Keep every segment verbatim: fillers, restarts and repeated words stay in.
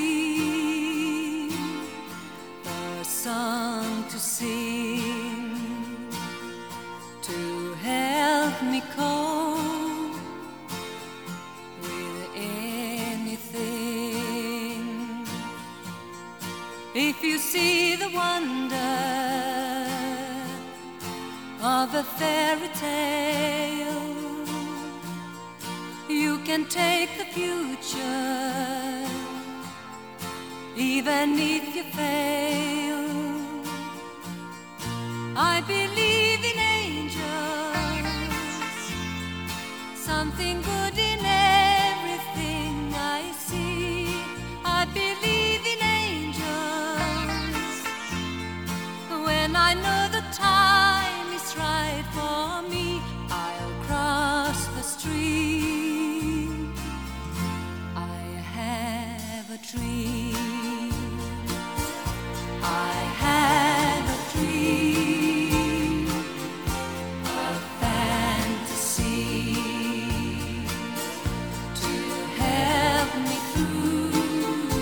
dream, a song to sing, to help me cope with anything. If you see the wonder of a fairy tale, you can take the future, even if you fail. I believe in angels, something good in everything I see. I believe in angels when I know the time is right for me. I'll cross the street. I have a dream. I have a dream, a fantasy to help me through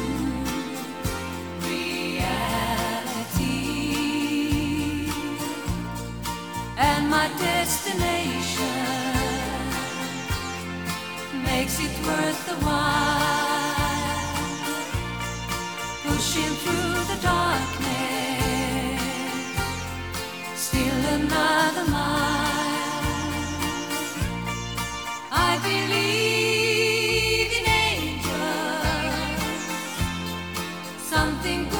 reality. And my destination makes it worth the while, pushing through the darkness, still another mile. I believe in angels, something good